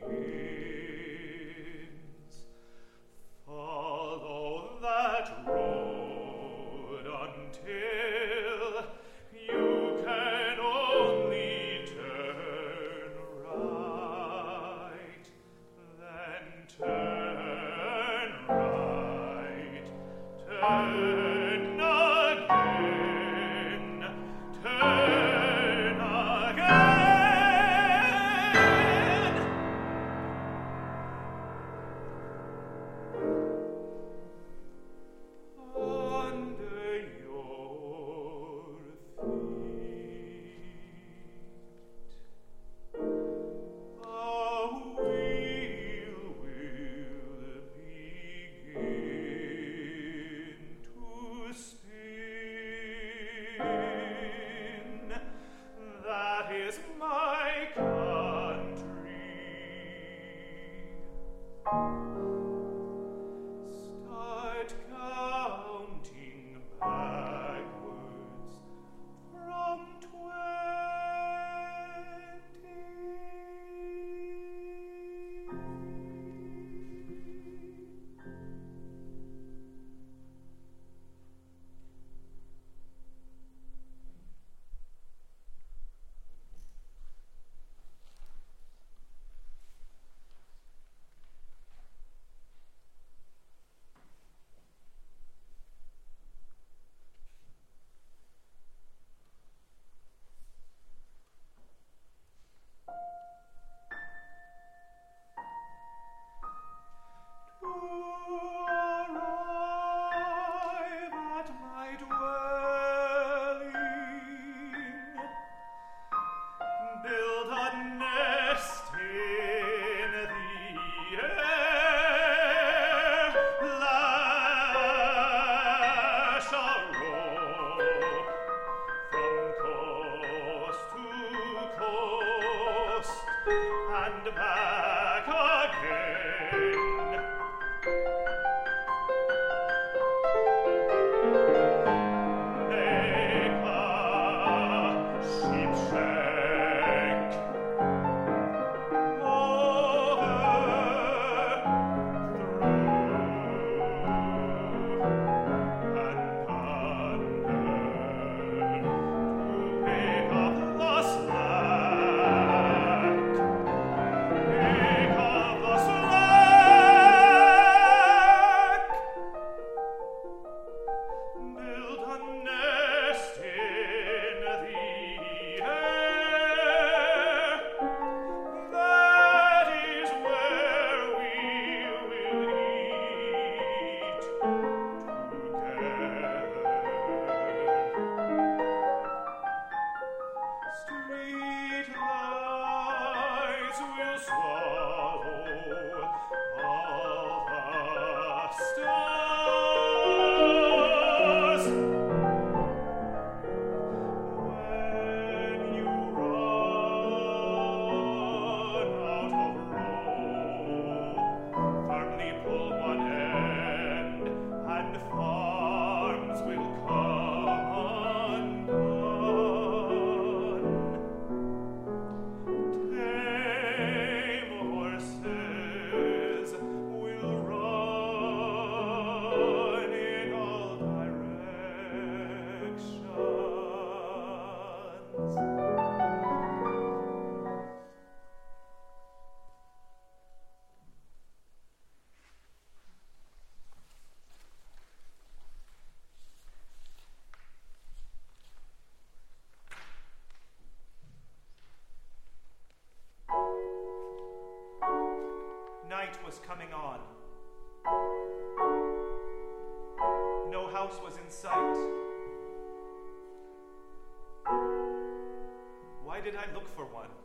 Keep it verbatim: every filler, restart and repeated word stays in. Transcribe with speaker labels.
Speaker 1: Follow that road until you can only turn right, then turn right, turn again, turn again. Under your feet, a wheel will begin to spin. That is my country. Start counting backwards from twenty. To arrive at my dwelling, build a nest in the air, lash a rope from coast to coast, and back again. Make a sheepshank over, through, and under, to pick up the slack, pick up the slack. Build a nest in the air. That is where we will eat together. Street lights will swallow all the stars. When you run out of rope, firmly pull one end, and farms will come undone. Tame horses will run in all directions. Night was coming on. No house was in sight. Why did I look for one?